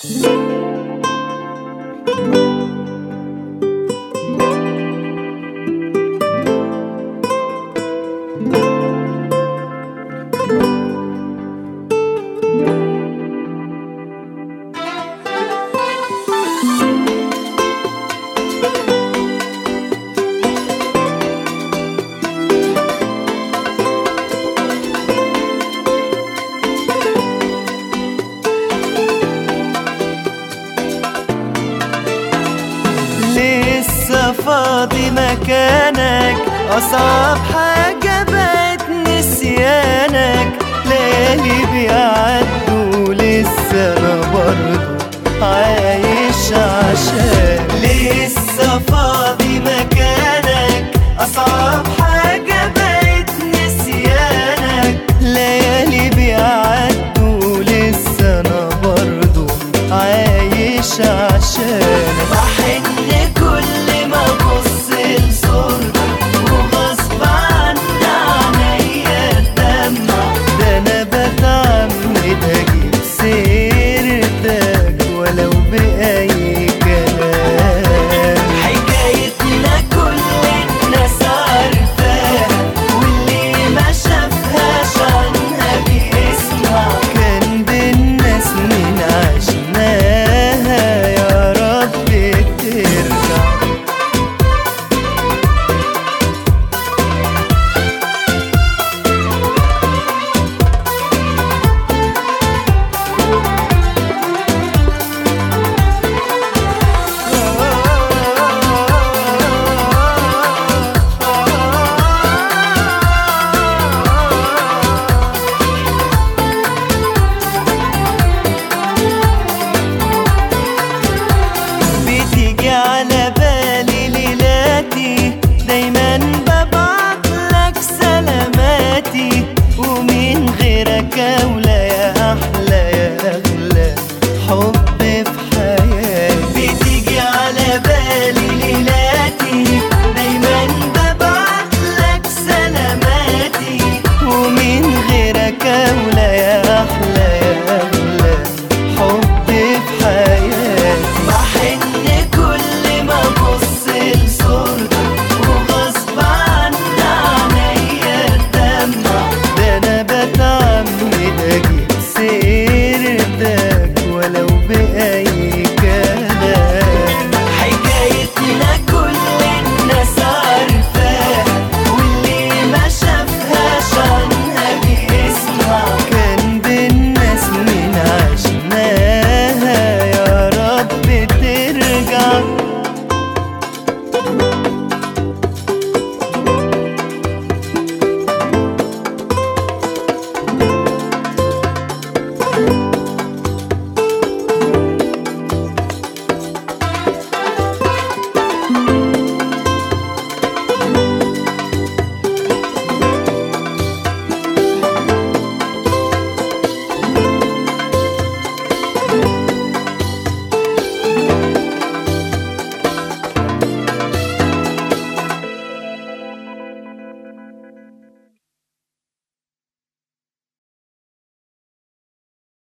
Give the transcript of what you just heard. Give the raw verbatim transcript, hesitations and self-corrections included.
لسه فاضي مكانك، أصعب حاجة بقت نسيانك. ليالي بيعدوا لسه أنا برضو عايش عشان. لسه فاضي مكانك، أصعب حاجة بقت نسيانك. ليالي بيعدوا لسه أنا برضو عايش عشان. بحن كل ما ابص لصورتك وغصب عني عينيا الدمع. ده انا بتعمد اجيب سيرتك